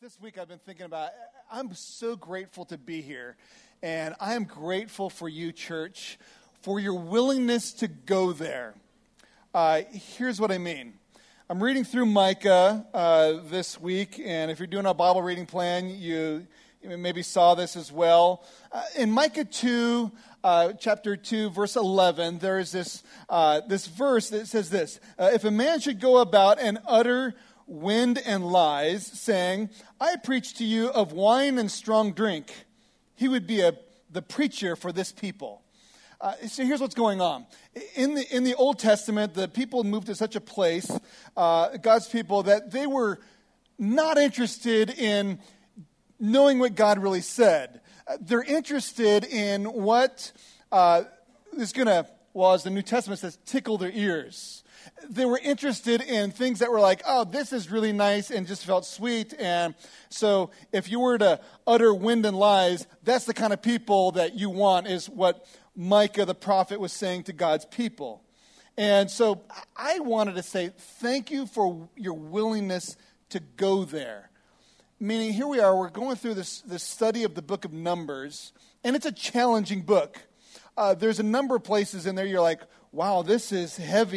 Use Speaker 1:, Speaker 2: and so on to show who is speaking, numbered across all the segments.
Speaker 1: This week I've been thinking about, I'm so grateful to be here. And I am grateful for you, church, for your willingness to go there. Here's what I mean. I'm reading through Micah this week, and if you're doing a Bible reading plan, you maybe saw this as well. In Micah 2, chapter 2, verse 11, there is this verse that says this: if a man should go about and utter wind and lies, saying, I preach to you of wine and strong drink, he would be the preacher for this people. So here's what's going on. In the Old Testament, the people moved to such a place, God's people, that they were not interested in knowing what God really said. They're interested in what is going to, well, as the New Testament says, tickle their ears. They were interested in things that were like, oh, this is really nice and just felt sweet. And so if you were to utter wind and lies, that's the kind of people that you want, is what Micah the prophet was saying to God's people. And so I wanted to say thank you for your willingness to go there. Meaning, here we are, we're going through this study of the book of Numbers, and it's a challenging book. There's a number of places in there you're like, wow, this is heavy.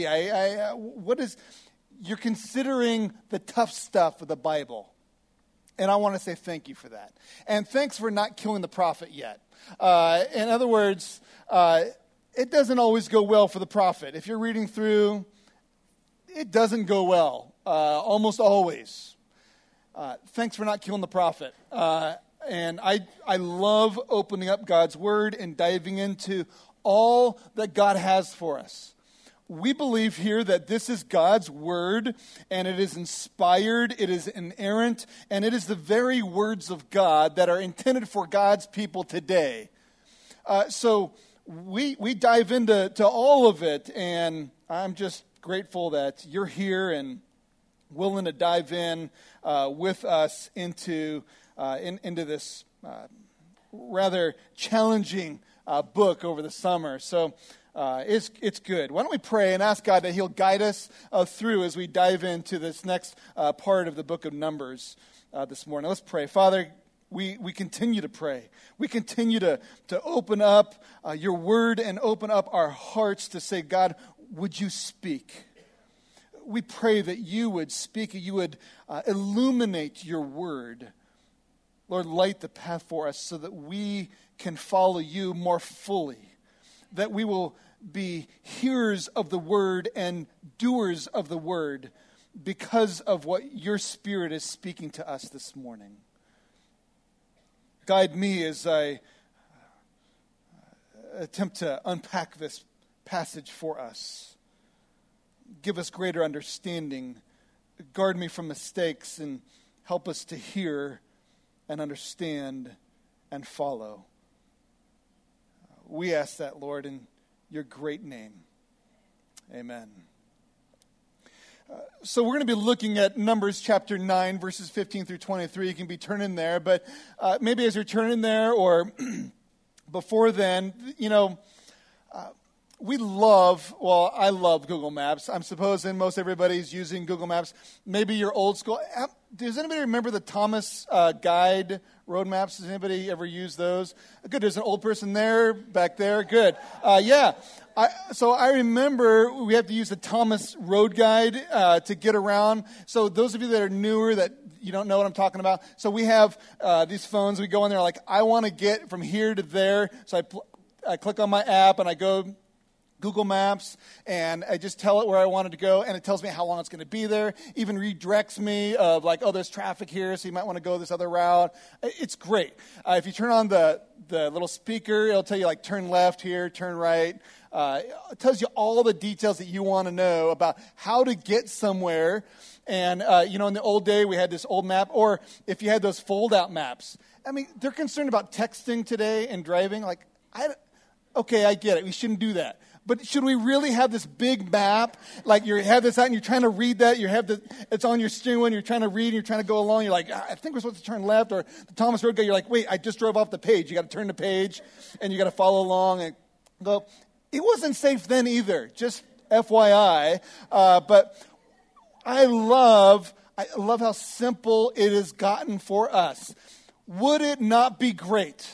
Speaker 1: You're considering the tough stuff of the Bible. And I want to say thank you for that. And thanks for not killing the prophet yet. In other words, it doesn't always go well for the prophet. If you're reading through, it doesn't go well, almost always. Thanks for not killing the prophet. And I love opening up God's Word and diving into all that God has for us. We believe here that this is God's Word, and it is inspired, it is inerrant, and it is the very words of God that are intended for God's people today. So we dive into all of it, and I'm just grateful that you're here and willing to dive in with us into this rather challenging book over the summer. So it's good. Why don't we pray and ask God that He'll guide us through as we dive into this next part of the book of Numbers this morning. Let's pray. Father, we continue to pray. We continue to open up your word and open up our hearts to say, God, would you speak? We pray that you would speak, you would illuminate your word. Lord, light the path for us so that we can follow you more fully, that we will be hearers of the word and doers of the word because of what your Spirit is speaking to us this morning. Guide me as I attempt to unpack this passage for us. Give us greater understanding. Guard me from mistakes and help us to hear and understand and follow. We ask that, Lord, in your great name. Amen. So we're going to be looking at Numbers chapter 9, verses 15 through 23. You can be turning there, but maybe as you're turning there or before then, I love Google Maps. I'm supposing most everybody's using Google Maps. Maybe you're old school. Does anybody remember the Thomas Guide road maps? Does anybody ever use those? Good, there's an old person there, back there. Good. Yeah. So I remember we have to use the Thomas Road Guide to get around. So those of you that are newer, that you don't know what I'm talking about, so we have these phones. We go in there like, I want to get from here to there. So I click on my app and I go Google Maps, and I just tell it where I wanted to go, and it tells me how long it's going to be there. Even redirects me of like, oh, there's traffic here, so you might want to go this other route. It's great. If you turn on the little speaker, it'll tell you like turn left here, turn right. It tells you all the details that you want to know about how to get somewhere. And, in the old day, we had this old map, or if you had those fold-out maps. I mean, they're concerned about texting today and driving. Like, okay, I get it. We shouldn't do that. But should we really have this big map? Like you have this out and you're trying to read that. It's on your steering wheel and you're trying to read and you're trying to go along. You're like, I think we're supposed to turn left. Or the Thomas Road Guide, you're like, wait, I just drove off the page. You got to turn the page and you got to follow along and go. It wasn't safe then either, just FYI. But I love I love how simple it has gotten for us. Would it not be great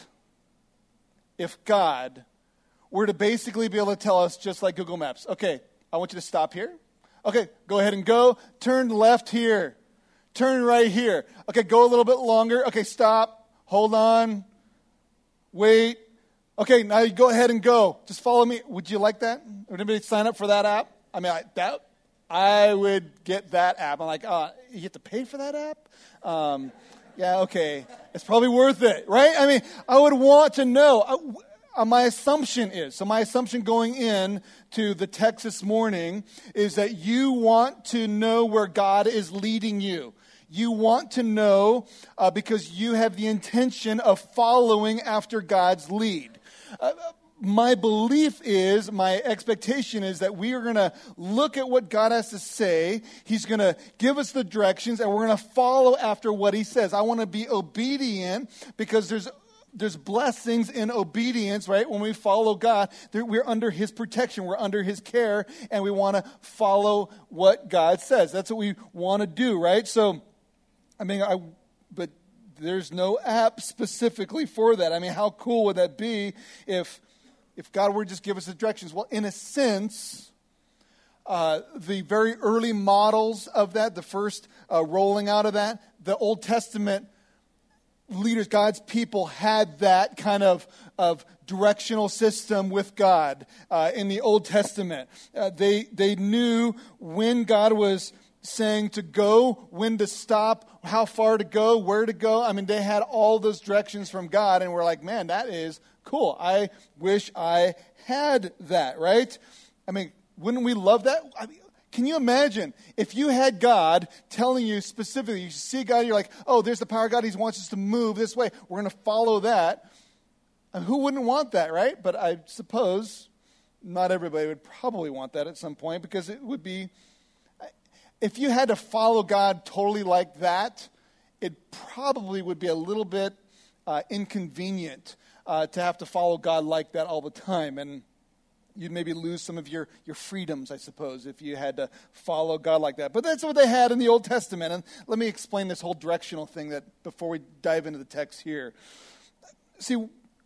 Speaker 1: if God were to basically be able to tell us, just like Google Maps, okay, I want you to stop here. Okay, go ahead and go. Turn left here. Turn right here. Okay, go a little bit longer. Okay, stop. Hold on. Wait. Okay, now you go ahead and go. Just follow me. Would you like that? Would anybody sign up for that app? I mean, I would get that app. I'm like, you have to pay for that app? Yeah, okay. It's probably worth it, right? I mean, I would want to know. My assumption going in to the text this morning is that you want to know where God is leading you. You want to know because you have the intention of following after God's lead. My belief is, my expectation is that we are going to look at what God has to say. He's going to give us the directions, and we're going to follow after what he says. I want to be obedient because there's blessings in obedience, right? When we follow God, we're under his protection. We're under his care, and we want to follow what God says. That's what we want to do, right? So, but there's no app specifically for that. I mean, how cool would that be if God were to just give us the directions? Well, in a sense, the very early models of that, the first rolling out of that, the Old Testament leaders, God's people, had that kind of directional system with God in the Old Testament. They knew when God was saying to go, when to stop, how far to go, where to go. I mean, they had all those directions from God, and we're like, man, that is cool. I wish I had that, right? I mean, wouldn't we love that? I mean, can you imagine if you had God telling you specifically, you see God, you're like, oh, there's the power of God. He wants us to move this way. We're going to follow that. And who wouldn't want that, right? But I suppose not everybody would probably want that at some point, because it would be, if you had to follow God totally like that, it probably would be a little bit inconvenient to have to follow God like that all the time. And you'd maybe lose some of your freedoms, I suppose, if you had to follow God like that. But that's what they had in the Old Testament. And let me explain this whole directional thing that before we dive into the text here. See,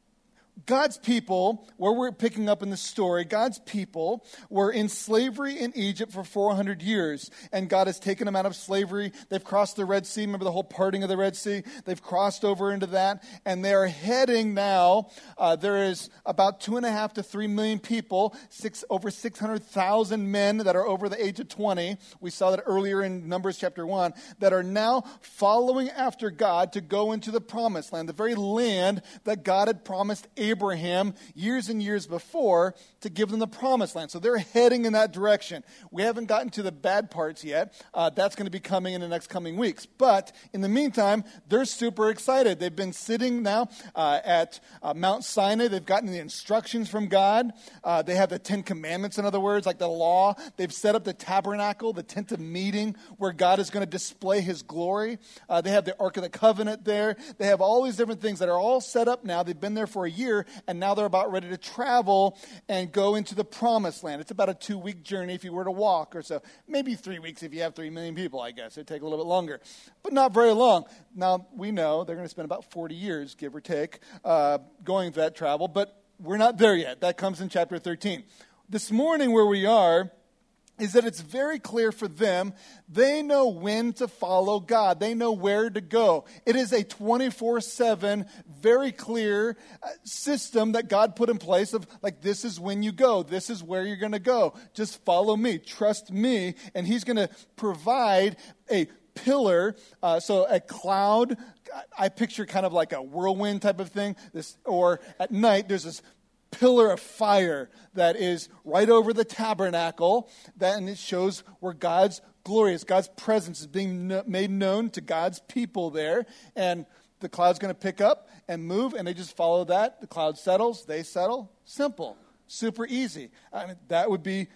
Speaker 1: God's people, where we're picking up in the story, God's people were in slavery in Egypt for 400 years, and God has taken them out of slavery. They've crossed the Red Sea. Remember the whole parting of the Red Sea? They've crossed over into that, and they are heading now. There is about 2.5 to 3 million people, over 600,000 men that are over the age of 20. We saw that earlier in Numbers chapter 1, that are now following after God to go into the promised land, the very land that God had promised Abraham years and years before to give them the promised land. So they're heading in that direction. We haven't gotten to the bad parts yet. That's going to be coming in the next coming weeks. But in the meantime, they're super excited. They've been sitting now at Mount Sinai. They've gotten the instructions from God. They have the 10 Commandments, in other words, like the law. They've set up the tabernacle, the tent of meeting, where God is going to display his glory. They have the Ark of the Covenant there. They have all these different things that are all set up now. They've been there for a year, and now they're about ready to travel and go into the promised land. It's about a 2-week journey if you were to walk or so. Maybe 3 weeks if you have 3 million people, I guess. It'd take a little bit longer, but not very long. Now, we know they're going to spend about 40 years, give or take, going that travel, but we're not there yet. That comes in chapter 13. This morning where we are is that it's very clear for them. They know when to follow God. They know where to go. It is a 24/7, very clear system that God put in place of, like, this is when you go. This is where you're going to go. Just follow me. Trust me. And he's going to provide a pillar, so a cloud. I picture kind of like a whirlwind type of thing. Or at night, there's this pillar of fire that is right over the tabernacle, and it shows where God's glory is. God's presence is being made known to God's people there, and the cloud's going to pick up and move, and they just follow that. The cloud settles, they settle. Simple, super easy. I mean, that'd be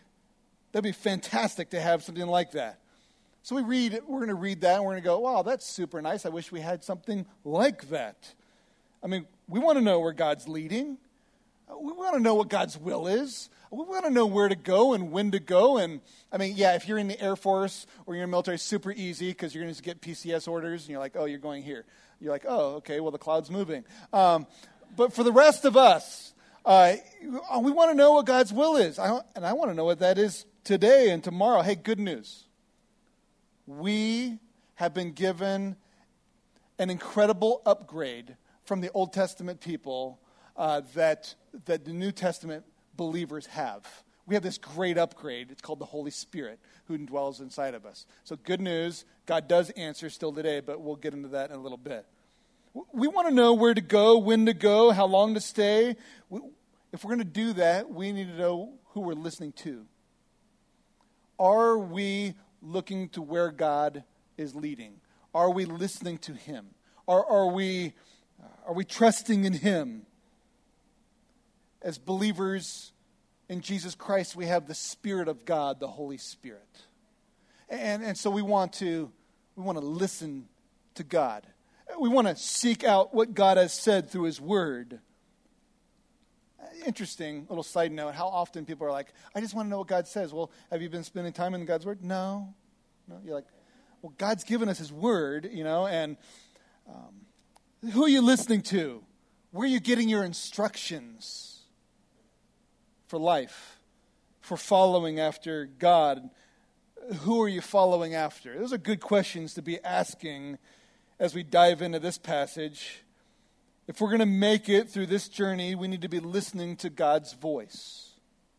Speaker 1: fantastic to have something like that. So we're going to read that, and we're going to go, wow, that's super nice. I wish we had something like that. I mean, we want to know where God's leading. We want to know what God's will is. We want to know where to go and when to go. And I mean, yeah, if you're in the Air Force or you're in the military, it's super easy because you're going to get PCS orders and you're like, oh, you're going here. You're like, oh, okay, well, the cloud's moving. But for the rest of us, we want to know what God's will is. And I want to know what that is today and tomorrow. Hey, good news. We have been given an incredible upgrade from the Old Testament people that the New Testament believers have. We have this great upgrade. It's called the Holy Spirit who dwells inside of us. So good news, God does answer still today, but we'll get into that in a little bit. We want to know where to go, when to go, how long to stay. If we're going to do that, we need to know who we're listening to. Are we looking to where God is leading? Are we listening to Him? Are we trusting in Him? As believers in Jesus Christ, we have the Spirit of God, the Holy Spirit. And so we want to listen to God. We want to seek out what God has said through His Word. Interesting little side note, how often people are like, I just want to know what God says. Well, have you been spending time in God's Word? No. You're like, well, God's given us His Word, and who are you listening to? Where are you getting your instructions for life, for following after God? Who are you following after? Those are good questions to be asking as we dive into this passage. If we're going to make it through this journey, we need to be listening to God's voice.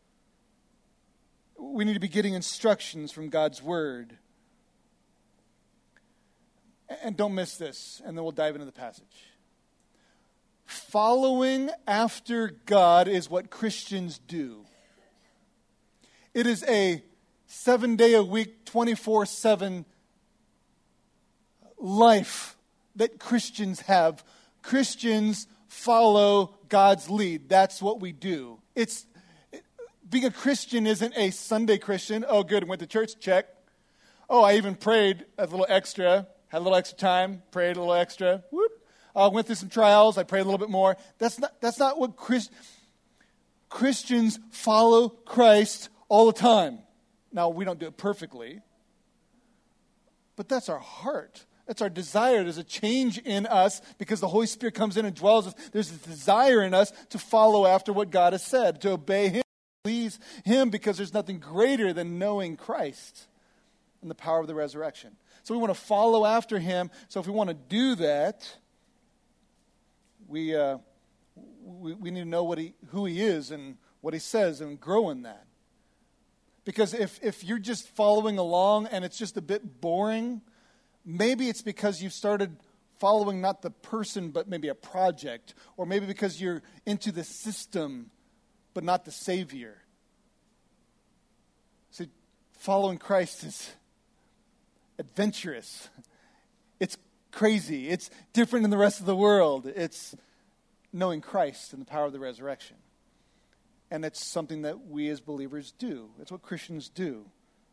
Speaker 1: We need to be getting instructions from God's Word. And don't miss this, and then we'll dive into the passage. Following after God is what Christians do. It is a 7-day-a-week, 24/7 life that Christians have. Christians follow God's lead. That's what we do. Being a Christian isn't a Sunday Christian. Oh, good, went to church, check. Oh, I even prayed a little extra, had a little extra time, prayed a little extra, whoop. Went through some trials, I prayed a little bit more. That's not what Christians follow Christ all the time. Now, we don't do it perfectly, but that's our heart. That's our desire. There's a change in us because the Holy Spirit comes in and dwells us. There's a desire in us to follow after what God has said, to obey Him, please Him, because there's nothing greater than knowing Christ and the power of the resurrection. So we want to follow after Him. So if we want to do that, we need to know who He is and what He says and grow in that. Because if you're just following along and it's just a bit boring, maybe it's because you've started following not the person but maybe a project, or maybe because you're into the system but not the Savior. See, following Christ is adventurous. It's crazy. It's different than the rest of the world. It's knowing Christ and the power of the resurrection. And it's something that we as believers do. It's what Christians do.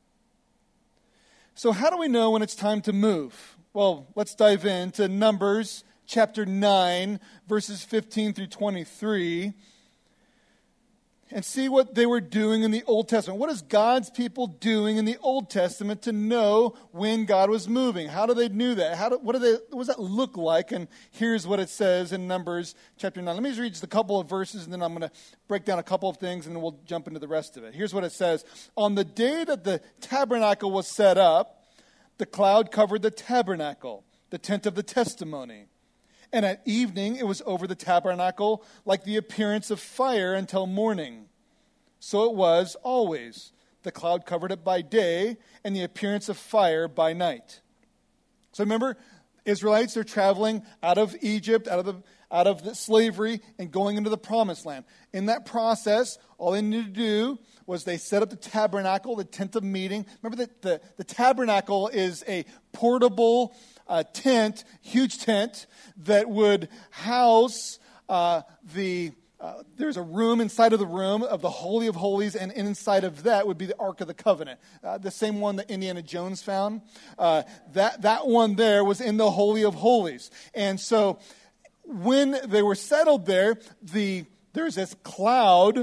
Speaker 1: So how do we know when it's time to move? Well, let's dive into Numbers chapter 9, verses 15 through 23. And see what they were doing in the Old Testament. What is God's people doing in the Old Testament to know when God was moving? How do they know that? What does that look like? And here's what it says in Numbers chapter 9. Let me just read just a couple of verses, and then I'm going to break down a couple of things, and then we'll jump into the rest of it. Here's what it says. On the day that the tabernacle was set up, the cloud covered the tabernacle, the tent of the testimony. And at evening, it was over the tabernacle like the appearance of fire until morning. So it was always. The cloud covered it by day, and the appearance of fire by night. So remember, Israelites are traveling out of Egypt, out of the slavery, and going into the promised land. In that process, all they needed to do was they set up the tabernacle, the tent of meeting. Remember that the tabernacle is a portable tent, huge tent, that would house there's a room inside of the room of the Holy of Holies, and inside of that would be the Ark of the Covenant. The same one that Indiana Jones found. That one there was in the Holy of Holies. And so when they were settled there, the there's this cloud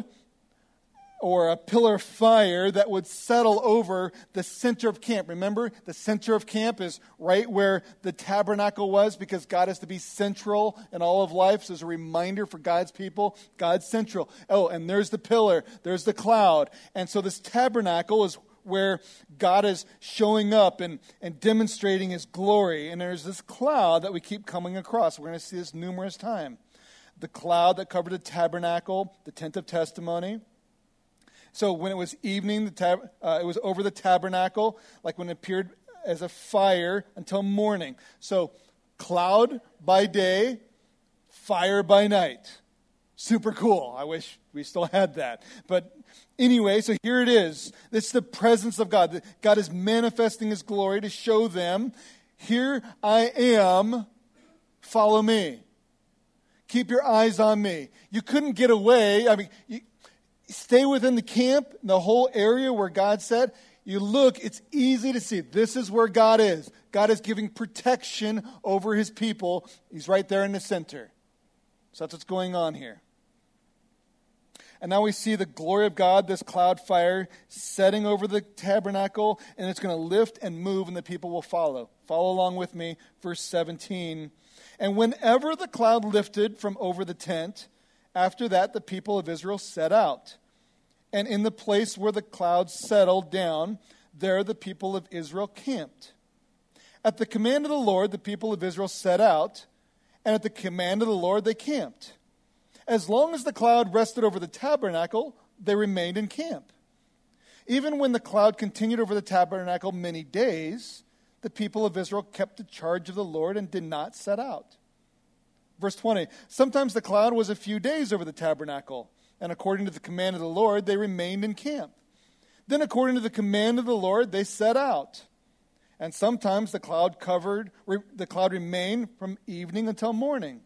Speaker 1: or a pillar of fire that would settle over the center of camp. Remember, the center of camp is right where the tabernacle was, because God is to be central in all of life. So as a reminder for God's people, God's central. Oh, and there's the pillar, there's the cloud. And so this tabernacle is where God is showing up and demonstrating his glory. And there's this cloud that we keep coming across. We're going to see this numerous times. The cloud that covered the tabernacle, the tent of testimony. So when it was evening, it was over the tabernacle, like when it appeared as a fire until morning. So cloud by day, fire by night. Super cool. I wish we still had that. But anyway, so here it is. It's the presence of God. God is manifesting his glory to show them, here I am, follow me. Keep your eyes on me. You couldn't get away. I mean, stay within the camp, the whole area where God said. You look, it's easy to see. This is where God is. God is giving protection over his people. He's right there in the center. So that's what's going on here. And now we see the glory of God, this cloud fire, setting over the tabernacle, and it's going to lift and move, and the people will follow. Follow along with me, verse 17. And whenever the cloud lifted from over the tent, after that, the people of Israel set out. And in the place where the cloud settled down, there the people of Israel camped. At the command of the Lord, the people of Israel set out, and at the command of the Lord, they camped. As long as the cloud rested over the tabernacle, they remained in camp. Even when the cloud continued over the tabernacle many days, the people of Israel kept the charge of the Lord and did not set out. Verse 20, sometimes the cloud was a few days over the tabernacle, and according to the command of the Lord, they remained in camp. Then according to the command of the Lord, they set out. And sometimes the cloud remained from evening until morning.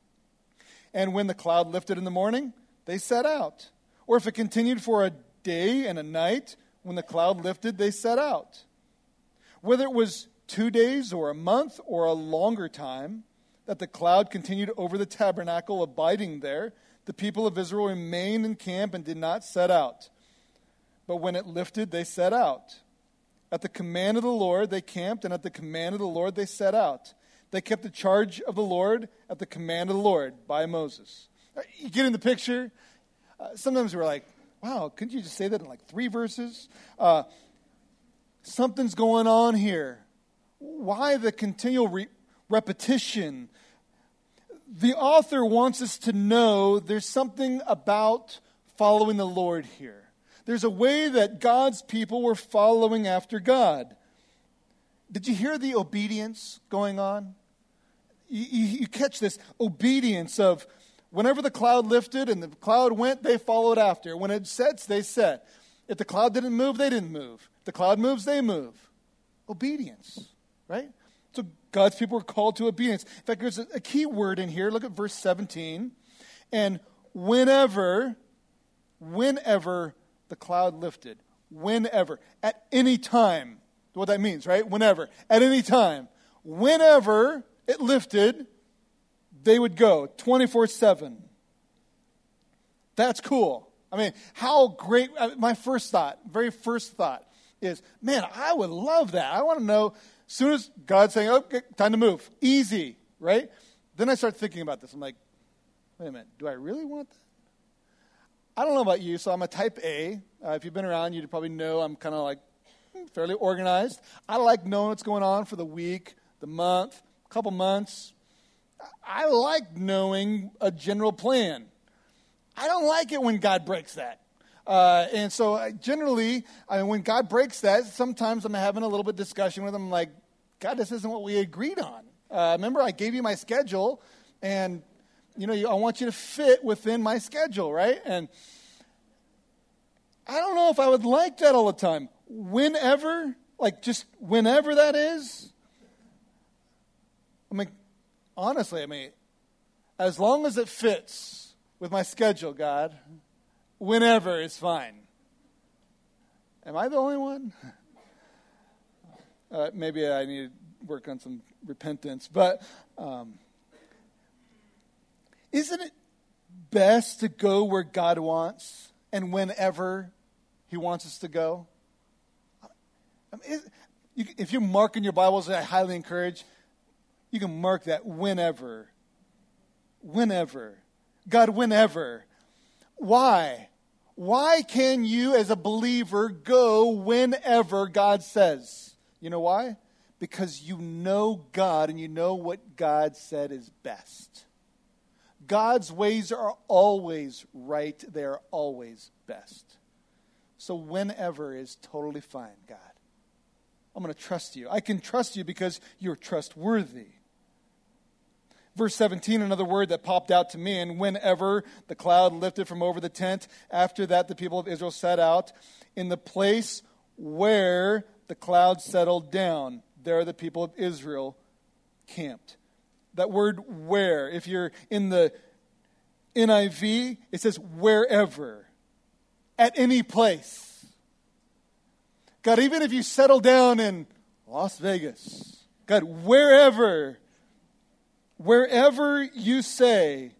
Speaker 1: And when the cloud lifted in the morning, they set out. Or if it continued for a day and a night, when the cloud lifted, they set out. Whether it was 2 days or a month or a longer time, that the cloud continued over the tabernacle, abiding there, the people of Israel remained in camp and did not set out. But when it lifted, they set out. At the command of the Lord, they camped, and at the command of the Lord, they set out. They kept the charge of the Lord at the command of the Lord by Moses. You get in the picture? Sometimes we're like, wow, couldn't you just say that in like 3 verses? Something's going on here. Why the continual repetition? The author wants us to know there's something about following the Lord here. There's a way that God's people were following after God. Did you hear the obedience going on? You catch this obedience of whenever the cloud lifted and the cloud went, they followed after. When it sets, they set. If the cloud didn't move, they didn't move. If the cloud moves, they move. Obedience, right? So God's people are called to obedience. In fact, there's a key word in here. Look at verse 17. And whenever the cloud lifted, whenever, at any time, what that means, right? Whenever, at any time, whenever it lifted, they would go 24/7. That's cool. I mean, how great, my very first thought is, man, I would love that. I want to know, as soon as God's saying, okay, time to move, easy, right? Then I start thinking about this. I'm like, wait a minute, do I really want that? I don't know about you, so I'm a type A. If you've been around, you'd probably know I'm kind of like fairly organized. I like knowing what's going on for the week, the month, a couple months. I like knowing a general plan. I don't like it when God breaks that. And so generally, when God breaks that, sometimes I'm having a little bit of discussion with him. I'm like, God, this isn't what we agreed on. Remember, I gave you my schedule, and I want you to fit within my schedule, right? And I don't know if I would like that all the time. Whenever, just whenever that is. Honestly, as long as it fits with my schedule, God, whenever is fine. Am I the only one? Maybe I need to work on some repentance. But isn't it best to go where God wants and whenever he wants us to go? If you mark in your Bibles, I highly encourage, you can mark that whenever. Whenever. God, whenever. Why? Why can you as a believer go whenever God says? You know why? Because you know God and you know what God said is best. God's ways are always right. They are always best. So whenever is totally fine, God. I'm going to trust you. I can trust you because you're trustworthy. Verse 17, another word that popped out to me, and whenever the cloud lifted from over the tent, after that the people of Israel set out. In the place where the cloud settled down, there the people of Israel camped. That word where, if you're in the NIV, it says wherever, at any place. God, even if you settle down in Las Vegas, God, wherever you say,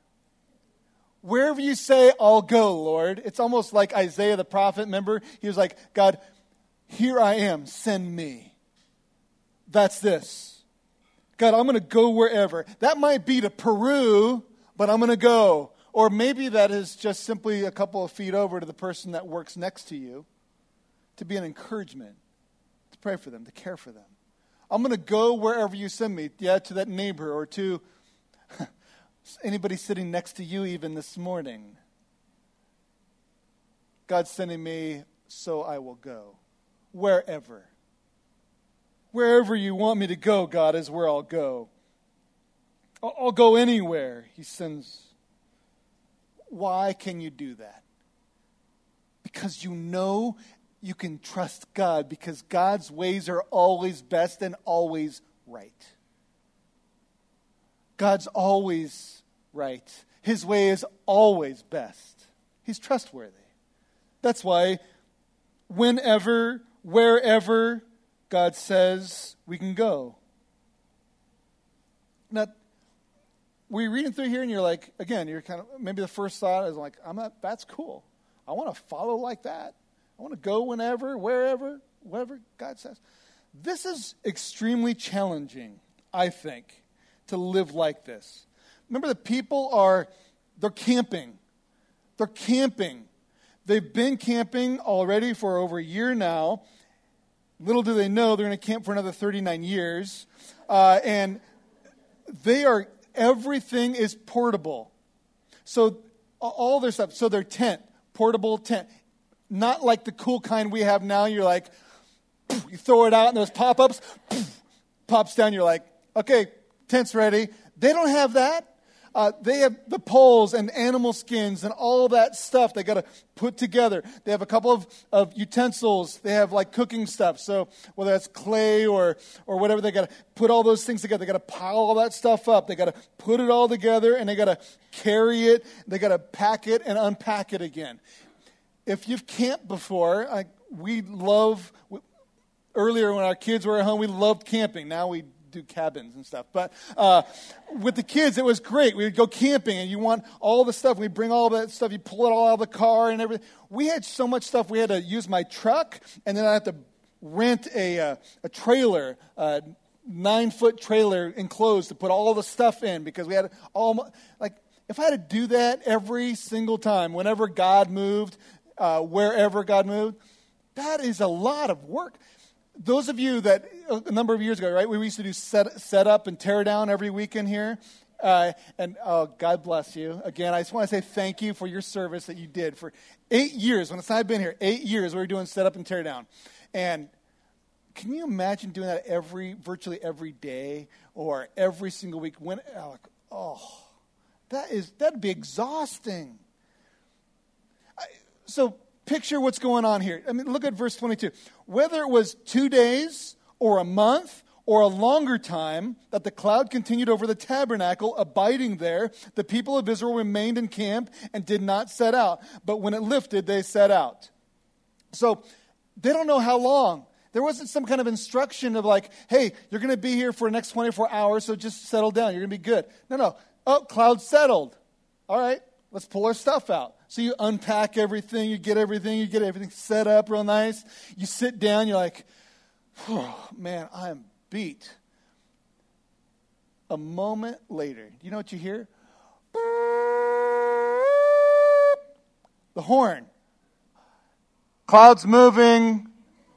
Speaker 1: I'll go, Lord. It's almost like Isaiah the prophet, remember? He was like, God, here I am, send me. That's this. God, I'm going to go wherever. That might be to Peru, but I'm going to go. Or maybe that is just simply a couple of feet over to the person that works next to you, to be an encouragement, to pray for them, to care for them. I'm going to go wherever you send me. Yeah, to that neighbor or to anybody sitting next to you even this morning. God's sending me, so I will go. Wherever. Wherever you want me to go, God, is where I'll go. I'll go anywhere he sends. Why can you do that? Because you know you can trust God, because God's ways are always best and always right. God's always right. His way is always best. He's trustworthy. That's why whenever, wherever God says we can go. Now, were you reading through here and you're like, again, you're kind of, maybe the first thought is like, that's cool. I want to follow like that. I want to go whenever, wherever God says. This is extremely challenging, I think, to live like this. Remember, the people they're camping. They're camping. They've been camping already for over a year now. Little do they know, they're going to camp for another 39 years. And everything is portable. So all their stuff, so their tent, portable tent. Not like the cool kind we have now. You're like, you throw it out and those pop-ups, pops down. You're like, okay, tent's ready. They don't have that. They have the poles and animal skins and all that stuff they got to put together. They have a couple of utensils. They have like cooking stuff. So whether that's clay or whatever, they got to put all those things together. They got to pile all that stuff up. They got to put it all together and they got to carry it. They got to pack it and unpack it again. If you've camped before, earlier when our kids were at home, we loved camping. Now we do cabins and stuff. But with the kids, it was great. We would go camping, and you want all the stuff. We bring all that stuff. You pull it all out of the car and everything. We had so much stuff. We had to use my truck, and then I had to rent a trailer, a 9-foot trailer enclosed to put all the stuff in because we had if I had to do that every single time, whenever God moved, wherever God moved, that is a lot of work. Those of you that, a number of years ago, right, we used to do set up and tear down every weekend here. God bless you. Again, I just want to say thank you for your service that you did for 8 years. When I've been here, 8 years, we were doing set up and tear down. And can you imagine doing that virtually every day or every single week? That'd be exhausting. So picture what's going on here. I mean, look at verse 22. Whether it was 2 days or a month or a longer time that the cloud continued over the tabernacle, abiding there, the people of Israel remained in camp and did not set out. But when it lifted, they set out. So they don't know how long. There wasn't some kind of instruction of like, hey, you're going to be here for the next 24 hours, so just settle down. You're going to be good. No. Oh, cloud settled. all right, let's pull our stuff out. So you unpack everything, you get everything set up real nice. You sit down, you're like, oh, man, I am beat. A moment later, do you know what you hear? The horn. Clouds moving.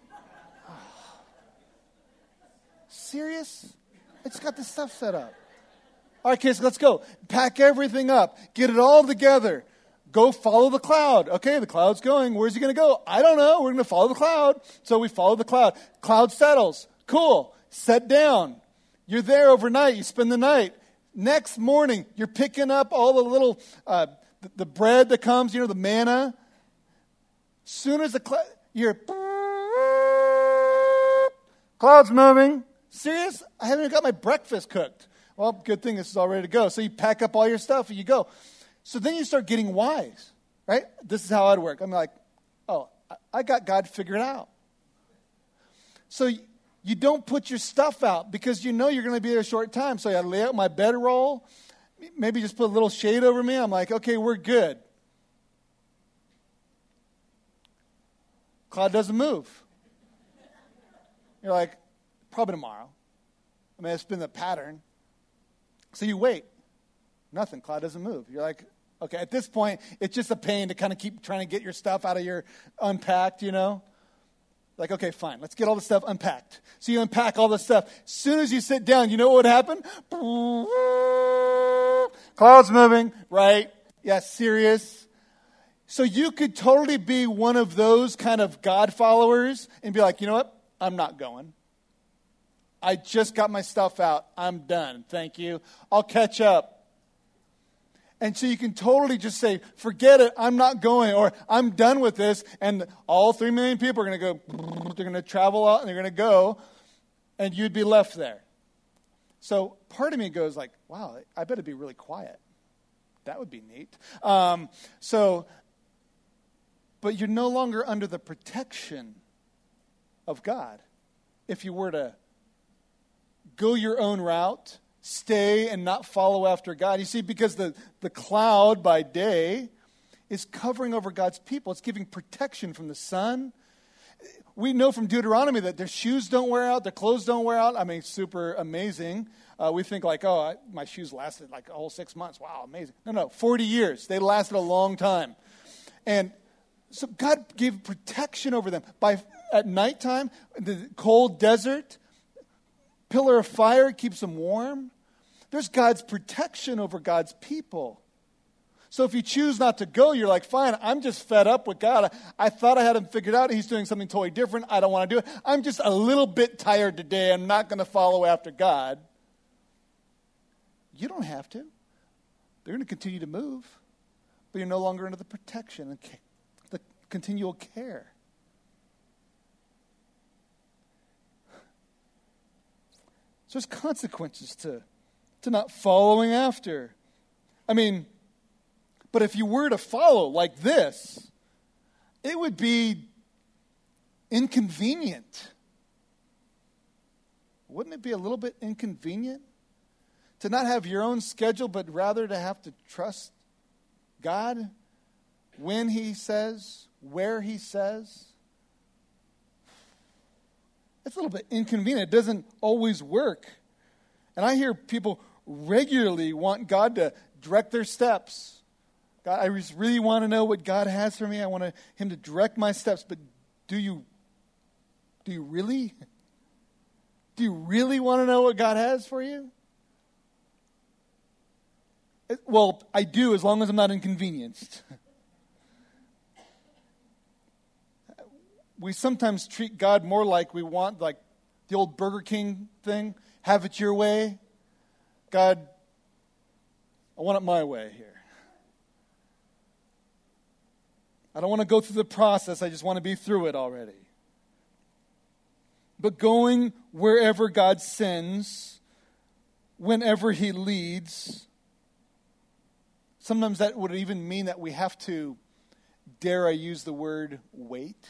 Speaker 1: Serious? I just got this stuff set up. All right, kids, let's go. Pack everything up. Get it all together. Go follow the cloud. Okay, the cloud's going. Where's he going to go? I don't know. We're going to follow the cloud. So we follow the cloud. Cloud settles. Cool. Set down. You're there overnight. You spend the night. Next morning, you're picking up all the little, the bread that comes, the manna. Soon as the cloud, you're, cloud's moving. Serious? I haven't even got my breakfast cooked. Well, good thing this is all ready to go. So you pack up all your stuff and you go. So then you start getting wise, right? This is how I'd work. I'm like, oh, I got God figured out. So you don't put your stuff out because you know you're going to be there a short time. So I lay out my bedroll, maybe just put a little shade over me. I'm like, okay, we're good. Cloud doesn't move. You're like, probably tomorrow. I mean, it's been the pattern. So you wait. Nothing. Cloud doesn't move. You're like, okay, at this point, it's just a pain to kind of keep trying to get your stuff out of your unpacked, Like, okay, fine. Let's get all the stuff unpacked. So you unpack all the stuff. As soon as you sit down, you know what would happen? Clouds moving, right? Yeah, serious. So you could totally be one of those kind of God followers and be like, you know what? I'm not going. I just got my stuff out. I'm done. Thank you. I'll catch up. And so you can totally just say, forget it. I'm not going, or I'm done with this. And all 3 million people are going to go, they're going to travel out and they're going to go, and you'd be left there. So part of me goes like, wow, I better be really quiet. That would be neat. But you're no longer under the protection of God. If you were to go your own route, stay and not follow after God. You see, because the cloud by day is covering over God's people. It's giving protection from the sun. We know from Deuteronomy that their shoes don't wear out, their clothes don't wear out. I mean, super amazing. We think like, oh, my shoes lasted like a whole 6 months. Wow, amazing. No, 40 years. They lasted a long time. And so God gave protection over them. At nighttime, the cold desert, pillar of fire keeps them warm. There's God's protection over God's people. So if you choose not to go, you're like, fine, I'm just fed up with God. I thought I had him figured out. He's doing something totally different. I don't want to do it. I'm just a little bit tired today. I'm not going to follow after God. You don't have to. They're going to continue to move. But you're no longer under the protection and the continual care. So there's consequences to not following after. I mean, but if you were to follow like this, it would be inconvenient. Wouldn't it be a little bit inconvenient to not have your own schedule, but rather to have to trust God when He says, where He says? It's a little bit inconvenient. It doesn't always work. And I hear people regularly want God to direct their steps. God, I just really want to know what God has for me. I want Him to direct my steps. But do you really? Do you really want to know what God has for you? Well, I do, as long as I'm not inconvenienced. We sometimes treat God more like we want, like the old Burger King thing, have it your way. God, I want it my way here. I don't want to go through the process. I just want to be through it already. But going wherever God sends, whenever He leads, sometimes that would even mean that we have to, dare I use the word, wait.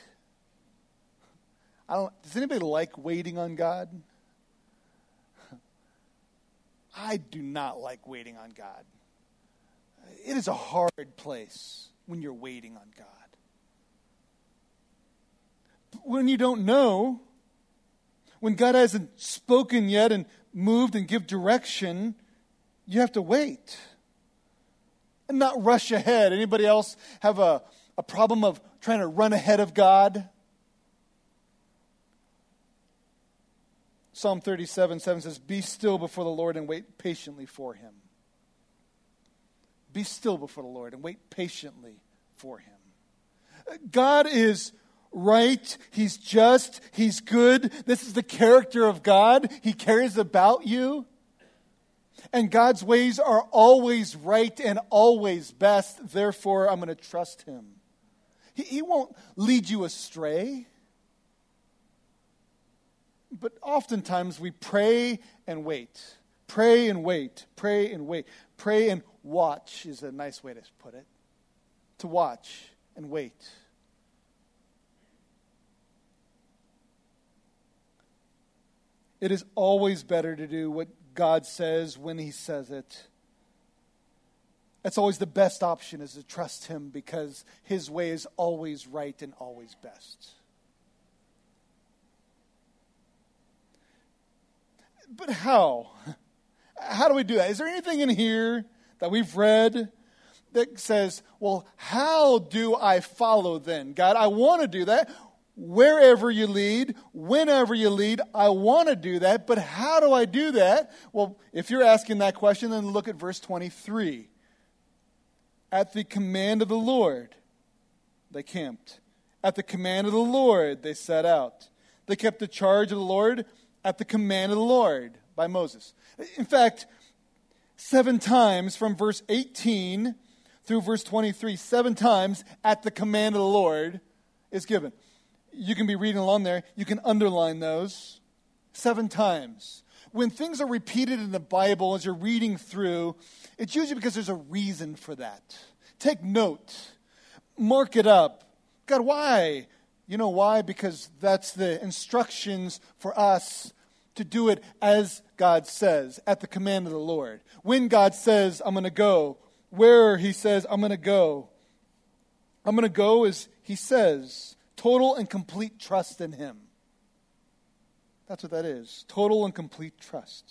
Speaker 1: Does anybody like waiting on God? I do not like waiting on God. It is a hard place when you're waiting on God. When you don't know, when God hasn't spoken yet and moved and give direction, you have to wait and not rush ahead. Anybody else have a problem of trying to run ahead of God? Psalm 37:7 says, "Be still before the Lord and wait patiently for him." Be still before the Lord and wait patiently for him. God is right. He's just. He's good. This is the character of God. He cares about you. And God's ways are always right and always best. Therefore, I'm going to trust him. He won't lead you astray. But oftentimes we pray and wait. Pray and wait. Pray and wait. Pray and watch is a nice way to put it. To watch and wait. It is always better to do what God says when he says it. That's always the best option, is to trust him, because his way is always right and always best. But how? How do we do that? Is there anything in here that we've read that says, well, how do I follow then? God, I want to do that. Wherever you lead, whenever you lead, I want to do that, but how do I do that? Well, if you're asking that question, then look at verse 23. At the command of the Lord, they camped. At the command of the Lord, they set out. They kept the charge of the Lord at the command of the Lord by Moses. In fact, 7 times from verse 18 through verse 23, 7 times at the command of the Lord is given. You can be reading along there. You can underline those. 7 times. When things are repeated in the Bible as you're reading through, it's usually because there's a reason for that. Take note. Mark it up. God, why? You know why? Because that's the instructions for us to do it as God says, at the command of the Lord. When God says, I'm going to go, where he says, I'm going to go. I'm going to go as he says. Total and complete trust in him. That's what that is. Total and complete trust.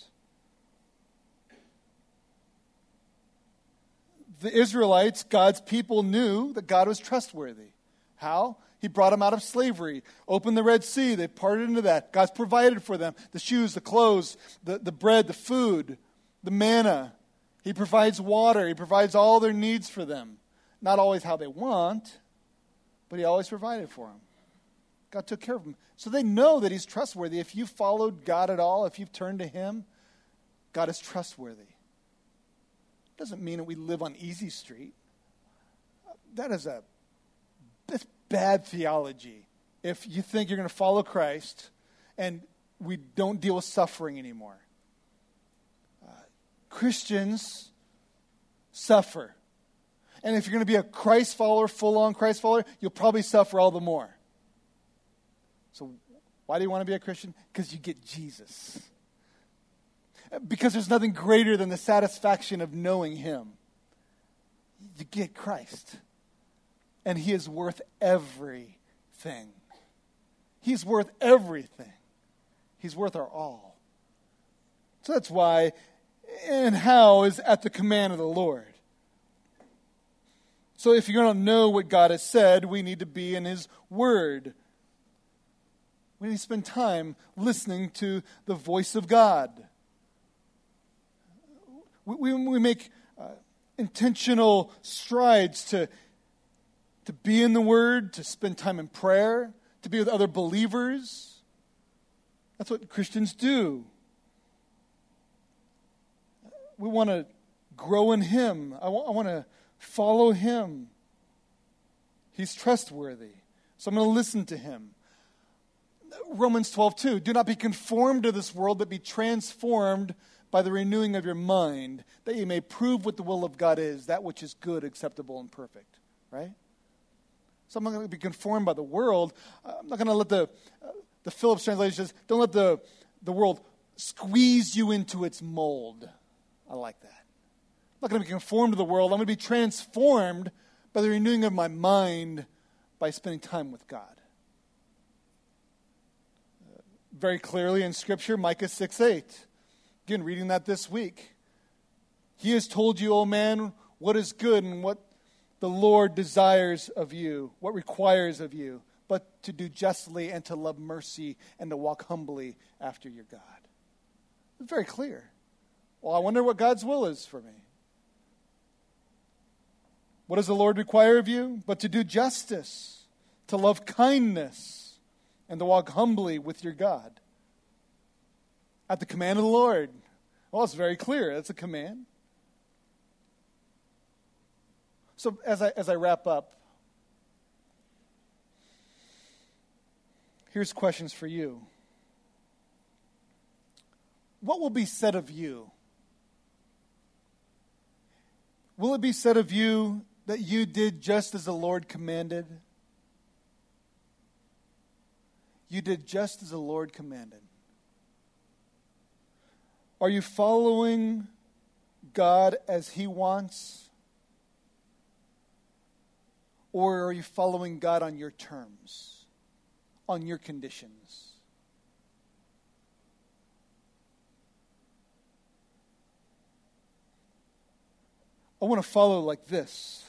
Speaker 1: The Israelites, God's people, knew that God was trustworthy. How? He brought them out of slavery, opened the Red Sea. They parted into that. God's provided for them the shoes, the clothes, the bread, the food, the manna. He provides water. He provides all their needs for them. Not always how they want, but he always provided for them. God took care of them. So they know that he's trustworthy. If you've followed God at all, if you've turned to him, God is trustworthy. Doesn't mean that we live on easy street. That's bad theology. If you think you're going to follow Christ and we don't deal with suffering anymore. Christians suffer. And if you're going to be a Christ follower, full-on Christ follower, you'll probably suffer all the more. So why do you want to be a Christian? Because you get Jesus. Because there's nothing greater than the satisfaction of knowing him. You get Christ. And he is worth everything. He's worth everything. He's worth our all. So that's why and how is at the command of the Lord. So if you're going to know what God has said, we need to be in his word. We need to spend time listening to the voice of God. We make intentional strides to be in the Word, to spend time in prayer, to be with other believers. That's what Christians do. We want to grow in him. I want to follow him. He's trustworthy. So I'm going to listen to him. Romans 12:2, do not be conformed to this world, but be transformed by the renewing of your mind, that you may prove what the will of God is, that which is good, acceptable, and perfect. Right? So I'm not going to be conformed by the world. I'm not going to let the Phillips translation says, don't let the world squeeze you into its mold. I like that. not going to be conformed to the world. I'm going to be transformed by the renewing of my mind by spending time with God. Very clearly in Scripture, Micah 6:8. Again, reading that this week. He has told you, O man, what is good and what the Lord desires of you, what requires of you, but to do justly and to love mercy and to walk humbly after your God. It's very clear. Well, I wonder what God's will is for me. What does the Lord require of you? But to do justice, to love kindness, and to walk humbly with your God. At the command of the Lord. Well, it's very clear. That's a command. So as I wrap up, here's questions for you. What will be said of you? Will it be said of you that you did just as the Lord commanded? You did just as the Lord commanded. Are you following God as He wants? Or are you following God on your terms, on your conditions? I want to follow like this.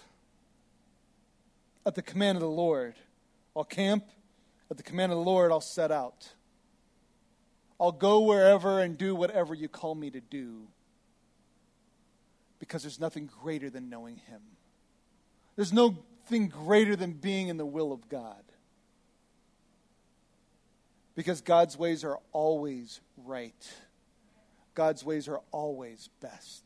Speaker 1: At the command of the Lord, I'll camp. At the command of the Lord, I'll set out. I'll go wherever and do whatever you call me to do. Because there's nothing greater than knowing Him. There's nothing greater than being in the will of God. Because God's ways are always right. God's ways are always best.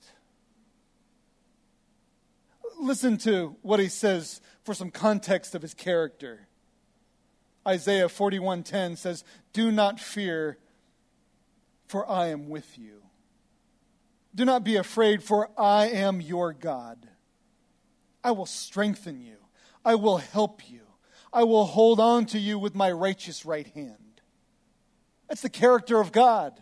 Speaker 1: Listen to what He says for some context of His character. Isaiah 41:10 says, "Do not fear, for I am with you. Do not be afraid, for I am your God. I will strengthen you. I will help you. I will hold on to you with my righteous right hand." That's the character of God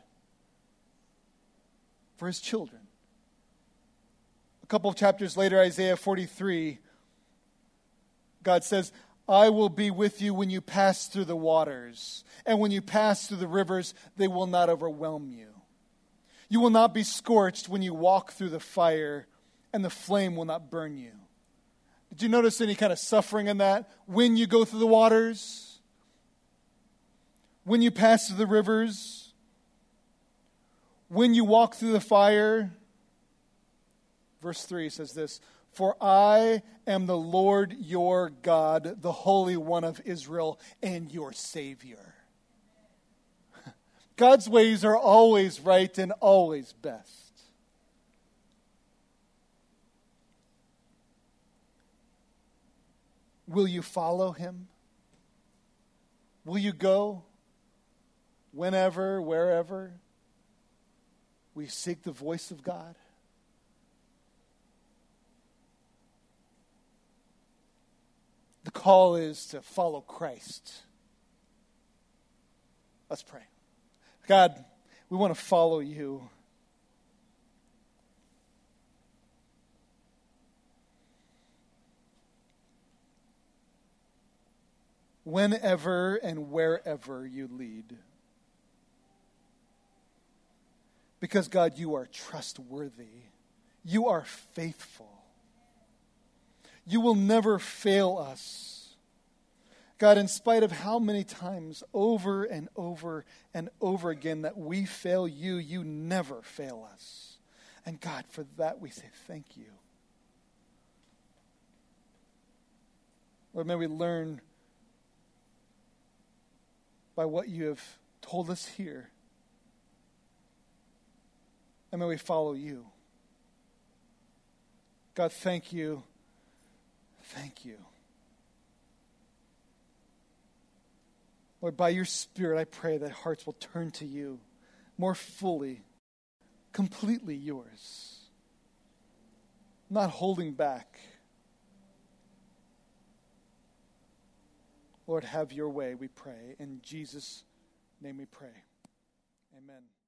Speaker 1: for His children. A couple of chapters later, Isaiah 43, God says, "I will be with you when you pass through the waters, and when you pass through the rivers, they will not overwhelm you. You will not be scorched when you walk through the fire, and the flame will not burn you." Did you notice any kind of suffering in that? When you go through the waters, when you pass through the rivers, when you walk through the fire. Verse 3 says this, "For I am the Lord your God, the Holy One of Israel, and your Savior." God's ways are always right and always best. Will you follow Him? Will you go whenever, wherever we seek the voice of God? The call is to follow Christ. Let's pray. God, we want to follow you. Whenever and wherever you lead. Because, God, you are trustworthy. You are faithful. You will never fail us. God, in spite of how many times over and over and over again that we fail you, you never fail us. And God, for that we say thank you. Lord, may we learn by what you have told us here. And may we follow you. God, thank you. Thank you. Lord, by your Spirit, I pray that hearts will turn to you more fully, completely yours, not holding back. Lord, have your way, we pray. In Jesus' name we pray. Amen.